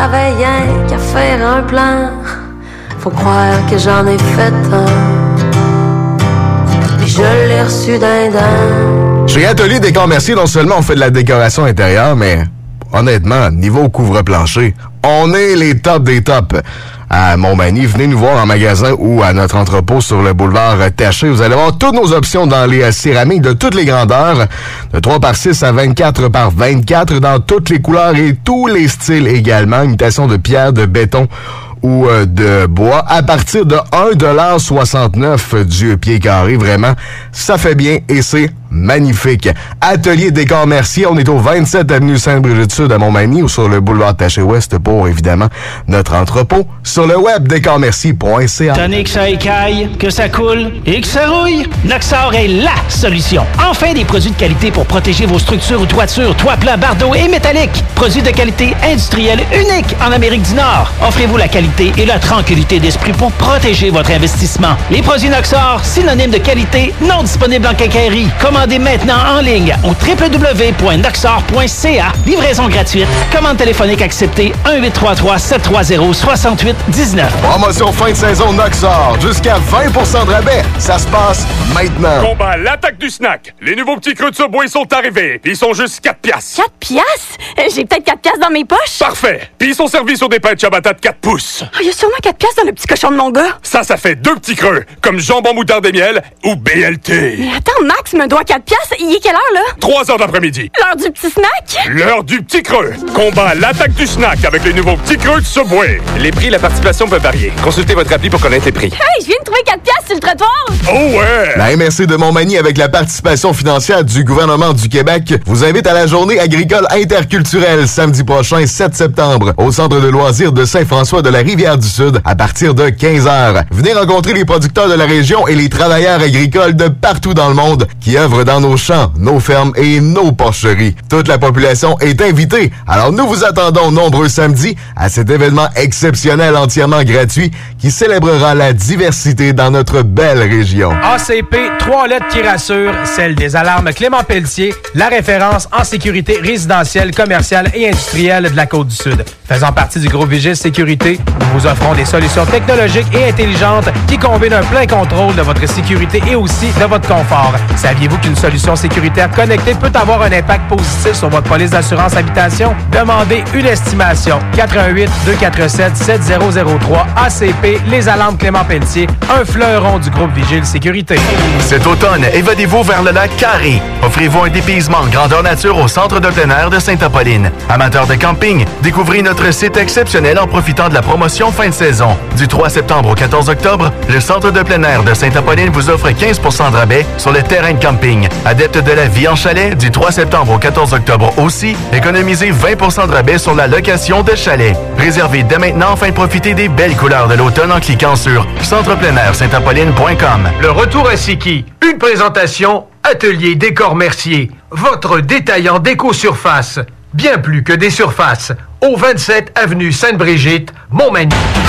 j'avais rien qu'à faire un plan. Faut croire que j'en ai fait un. Puis je l'ai reçu d'un dent. Chez Atelier Décor Mercier, non seulement on fait de la décoration intérieure, mais honnêtement, niveau couvre-plancher, on est les tops des tops. À Montmagny, venez nous voir en magasin ou à notre entrepôt sur le boulevard Taché. Vous allez voir toutes nos options dans les céramiques de toutes les grandeurs, de 3x6 à 24x24, dans toutes les couleurs et tous les styles également. Imitation de pierre, de béton ou de bois à partir de 1,69$ du pied carré. Vraiment, ça fait bien et c'est magnifique. Atelier Décor Mercier, on est au 27 avenue Sainte-Brigitte-Sud à Montmagny ou sur le boulevard Taché-Ouest pour, évidemment, notre entrepôt. Sur le web, décormercier.ca. Tandis que ça écaille, que ça coule et que ça rouille, Noxor est LA solution. Enfin, des produits de qualité pour protéger vos structures ou toitures, toits plats, bardeaux et métalliques. Produits de qualité industrielle unique en Amérique du Nord. Offrez-vous la qualité et la tranquillité d'esprit pour protéger votre investissement. Les produits Noxor, synonymes de qualité, non disponibles en quincaillerie. Commandez maintenant en ligne au www.noxor.ca. Livraison gratuite. Commande téléphonique acceptée 1-833-730-6819. Promotion fin de saison Noxor. Jusqu'à 20% de rabais. Ça se passe maintenant. Combat l'attaque du snack. Les nouveaux petits creux de Subway sont arrivés. Ils sont juste 4 piastres. 4 piastres? J'ai peut-être 4 piastres dans mes poches. Parfait. Puis ils sont servis sur des pains de ciabatta de 4 pouces. Il y a sûrement 4 piastres dans le petit cochon de mon gars. Ça fait 2 petits creux. Comme jambon moutarde et miel ou BLT. Mais attends, Max me doit 4 piastres. Il est quelle heure, là? 3 heures d'après-midi. L'heure du petit snack? L'heure du petit creux. Combat l'attaque du snack avec les nouveaux petits creux de Subway. Les prix et la participation peuvent varier. Consultez votre appli pour connaître les prix. Hey, je viens de trouver 4 piastres sur le trottoir. Oh ouais! La MRC de Montmagny, avec la participation financière du gouvernement du Québec, vous invite à la journée agricole interculturelle samedi prochain, 7 septembre, au centre de loisirs de Saint-François de la Rivière-du-Sud, à partir de 15h. Venez rencontrer les producteurs de la région et les travailleurs agricoles de partout dans le monde qui œuvrent dans nos champs, nos fermes et nos porcheries. Toute la population est invitée. Alors nous vous attendons nombreux samedis à cet événement exceptionnel entièrement gratuit qui célébrera la diversité dans notre belle région. ACP, 3 lettres qui rassurent, celle des alarmes Clément Pelletier, la référence en sécurité résidentielle, commerciale et industrielle de la Côte-du-Sud. Faisant partie du groupe Vigile Sécurité, nous vous offrons des solutions technologiques et intelligentes qui combinent un plein contrôle de votre sécurité et aussi de votre confort. Saviez-vous qu'une solution sécuritaire connectée peut avoir un impact positif sur votre police d'assurance habitation? Demandez une estimation. 88-247-7003 ACP, les alarmes Clément Pelletier, un fleuron du groupe Vigile Sécurité. Cet automne, évadez-vous vers le lac Carré. Offrez-vous un dépaysement grandeur nature au centre de plein air de Sainte-Apolline. Amateurs de camping, découvrez notre site exceptionnel en profitant de la promotion fin de saison. Du 3 septembre au 14 octobre, le centre de plein air de Sainte-Apolline vous offre 15% de rabais sur le terrain de camping. Adepte de la vie en chalet, du 3 septembre au 14 octobre aussi, économisez 20% de rabais sur la location de chalet. Réservez dès maintenant afin de profiter des belles couleurs de l'automne en cliquant sur centrepleinairsainteapolline.com. Le retour à Siki, une présentation Atelier Décor Mercier, votre détaillant d'éco-surface. Bien plus que des surfaces. Au 27 avenue Sainte-Brigitte, Montmagny.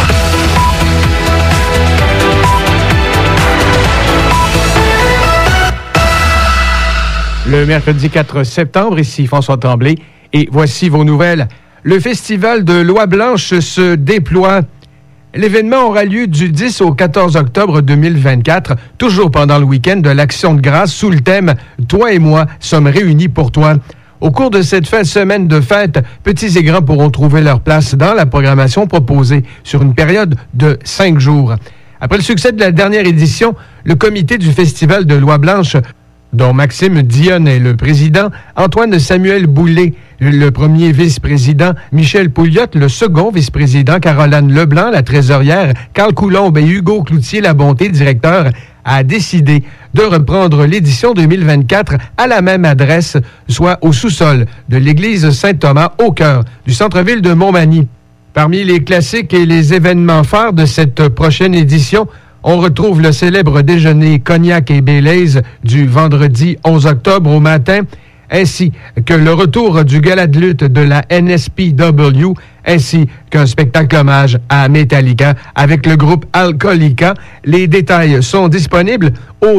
Le mercredi 4 septembre, ici François Tremblay, et voici vos nouvelles. Le festival de Loi Blanche se déploie. L'événement aura lieu du 10 au 14 octobre 2024, toujours pendant le week-end de l'Action de grâce, sous le thème « Toi et moi sommes réunis pour toi ». Au cours de cette semaine de fête, petits et grands pourront trouver leur place dans la programmation proposée sur une période de 5 jours. Après le succès de la dernière édition, le comité du Festival de Loi Blanche, dont Maxime Dionne est le président, Antoine Samuel Boulay, le premier vice-président, Michel Pouliot, le second vice-président, Caroline Leblanc, la trésorière, Carl Coulombe et Hugo Cloutier-Labonté, directeur, a décidé de reprendre l'édition 2024 à la même adresse, soit au sous-sol de l'église Saint-Thomas, au cœur du centre-ville de Montmagny. Parmi les classiques et les événements phares de cette prochaine édition, on retrouve le célèbre déjeuner Cognac et Baileys du vendredi 11 octobre au matin, ainsi que le retour du gala de lutte de la NSPW, ainsi qu'un spectacle hommage à Metallica avec le groupe Alcoolica. Les détails sont disponibles au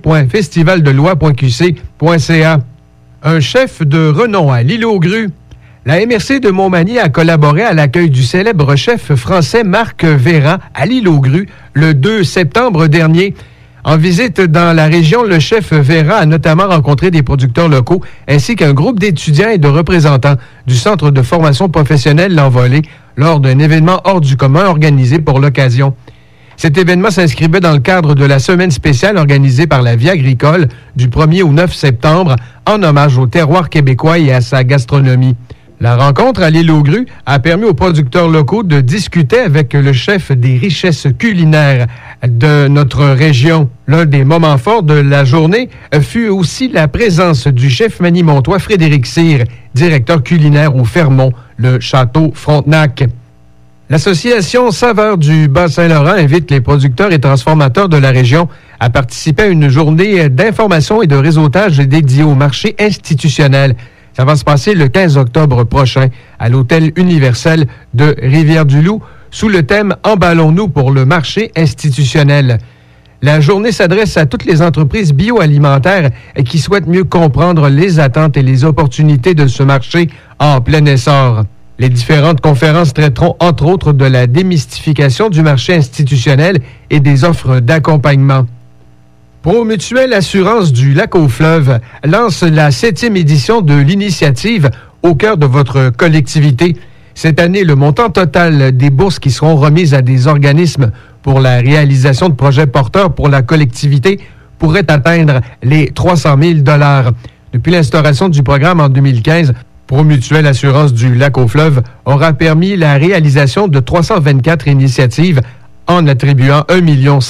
www.festivaldeloi.qc.ca. Un chef de renom à l'Île aux Grues, La MRC de Montmagny a collaboré à l'accueil du célèbre chef français Marc Véran à l'île aux Grues le 2 septembre dernier. En visite dans la région, le chef Véran a notamment rencontré des producteurs locaux ainsi qu'un groupe d'étudiants et de représentants du Centre de formation professionnelle L'Envolée lors d'un événement hors du commun organisé pour l'occasion. Cet événement s'inscrivait dans le cadre de la semaine spéciale organisée par la Vie agricole du 1er au 9 septembre en hommage au terroir québécois et à sa gastronomie. La rencontre à l'île aux Grues a permis aux producteurs locaux de discuter avec le chef des richesses culinaires de notre région. L'un des moments forts de la journée fut aussi la présence du chef manimontois Frédéric Cyr, directeur culinaire au Fermont, le Château Frontenac. L'Association Saveurs du Bas-Saint-Laurent invite les producteurs et transformateurs de la région à participer à une journée d'information et de réseautage dédiée au marché institutionnel. Ça va se passer le 15 octobre prochain à l'Hôtel Universel de Rivière-du-Loup sous le thème « Emballons-nous pour le marché institutionnel ». La journée s'adresse à toutes les entreprises bioalimentaires qui souhaitent mieux comprendre les attentes et les opportunités de ce marché en plein essor. Les différentes conférences traiteront entre autres de la démystification du marché institutionnel et des offres d'accompagnement. Promutuelle Assurance du Lac-aux-Fleuves lance la 7e édition de l'initiative au cœur de votre collectivité. Cette année, le montant total des bourses qui seront remises à des organismes pour la réalisation de projets porteurs pour la collectivité pourrait atteindre les 300 000 $. Depuis l'instauration du programme en 2015, Promutuelle Assurance du Lac-aux-Fleuves aura permis la réalisation de 324 initiatives en attribuant 1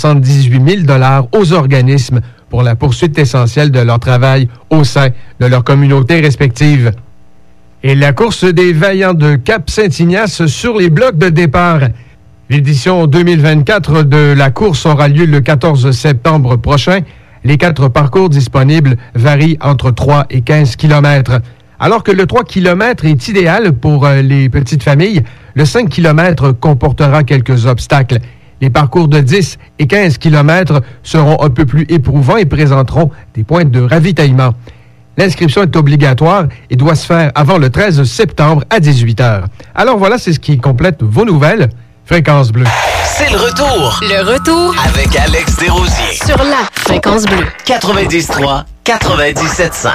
178 000 $ aux organismes pour la poursuite essentielle de leur travail au sein de leur communauté respective. Et la course des Vaillants de Cap-Saint-Ignace sur les blocs de départ. L'édition 2024 de la course aura lieu le 14 septembre prochain. Les 4 parcours disponibles varient entre 3 et 15 km. Alors que le 3 km est idéal pour les petites familles, le 5 km comportera quelques obstacles. Les parcours de 10 et 15 km seront un peu plus éprouvants et présenteront des points de ravitaillement. L'inscription est obligatoire et doit se faire avant le 13 septembre à 18h. Alors voilà, c'est ce qui complète vos nouvelles. Fréquence Bleue. C'est le retour. Le retour Avec Alex Desrosiers. Sur la Fréquence Bleue. 93.3, 97.5.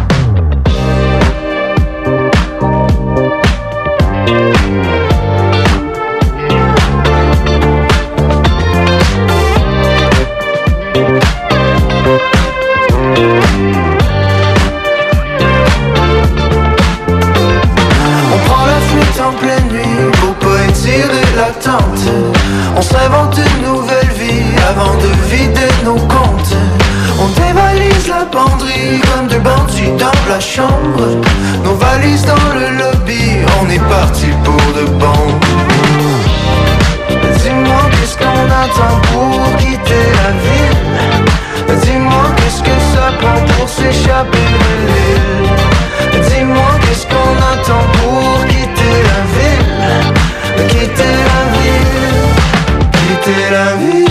En pleine nuit pour pas étirer l'attente. On s'invente une nouvelle vie avant de vider nos comptes. On dévalise la penderie comme deux bandits dans la chambre. Nos valises dans le lobby, on est parti pour de bon. Dis-moi qu'est-ce qu'on attend pour quitter la ville. Dis-moi qu'est-ce que ça prend pour s'échapper de l'île. Dis-moi qu'est-ce qu'on attend pour quitter la ville. Quitter la ville. Quitter la ville.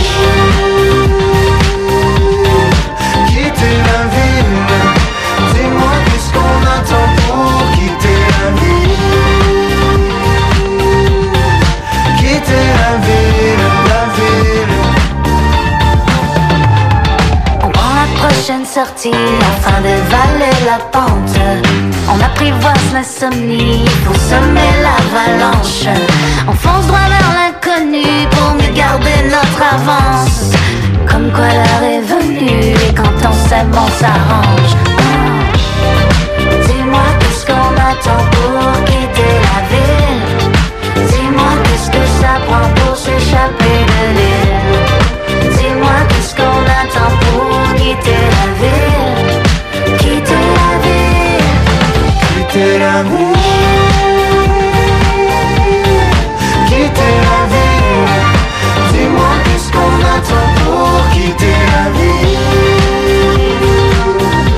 Quitter la ville. Dis-moi qu'est-ce qu'on attend pour quitter la ville. Quitter la ville, la ville. On prend la prochaine sortie afin de valer la pente. On apprivoise l'insomnie pour semer l'avalanche. On fonce droit vers l'inconnu pour mieux garder notre avance. Comme quoi l'heure est venue et quand on s'aime on s'arrange. Dis-moi qu'est-ce qu'on attend pour quitter la ville. Dis-moi qu'est-ce que ça prend pour s'échapper de l'île. Dis-moi qu'est-ce qu'on attend pour quitter la ville. Quitter la ville. Quitter la ville. Quitter la ville. Dis-moi qu'est-ce qu'on attend pour quitter la ville.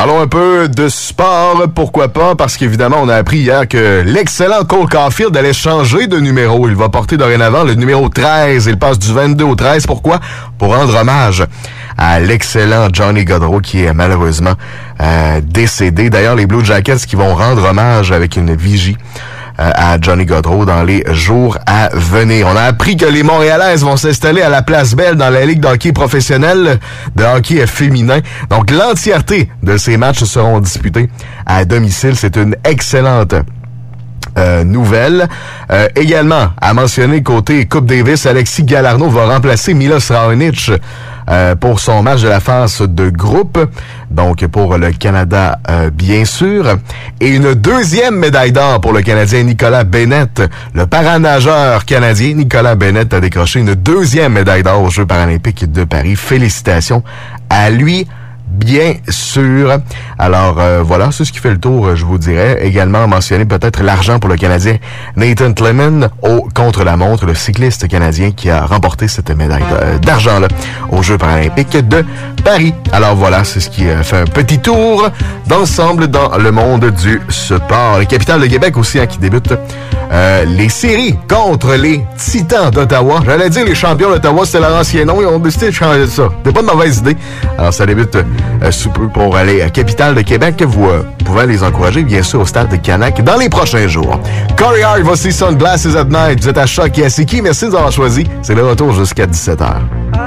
Parlons un peu de sport, pourquoi pas, parce qu'évidemment, on a appris hier que l'excellent Cole Caulfield allait changer de numéro. Il va porter dorénavant le numéro 13. Il passe du 22 au 13. Pourquoi? Pour rendre hommage à l'excellent Johnny Gaudreau qui est malheureusement décédé. D'ailleurs, les Blue Jackets qui vont rendre hommage avec une vigie à Johnny Gaudreau dans les jours à venir. On a appris que les Montréalaises vont s'installer à la Place Belle dans la Ligue de hockey professionnelle de hockey féminin. Donc, l'entièreté de ces matchs seront disputés à domicile. C'est une excellente nouvelle. Également, à mentionner côté Coupe Davis, Alexis Galarneau va remplacer Milos Raonic pour son match de la phase de groupe, donc pour le Canada, bien sûr. Et une deuxième médaille d'or pour le Canadien Nicolas Bennett. Le paranageur canadien Nicolas Bennett a décroché une deuxième médaille d'or aux Jeux paralympiques de Paris. Félicitations à lui. Bien sûr. Alors, voilà, c'est ce qui fait le tour, je vous dirais. Également mentionner peut-être l'argent pour le Canadien Nathan Clement au contre-la-montre, le cycliste canadien qui a remporté cette médaille d'argent-là aux Jeux paralympiques de Paris. Alors voilà, c'est ce qui fait un petit tour d'ensemble dans le monde du sport. Les Capitales de Québec aussi, qui débutent les séries contre les Titans d'Ottawa. J'allais dire les champions d'Ottawa, c'était leur ancien nom. Ils ont décidé de changer ça. C'était pas une mauvaise idée. Alors, ça débute sous peu pour les Capitales de Québec. Vous pouvez les encourager, bien sûr, au stade de Canac dans les prochains jours. Corey Hart, voici Sunglasses at Night. Vous êtes à Choc et à Siki. Merci de nous avoir choisi. C'est le retour jusqu'à 17h.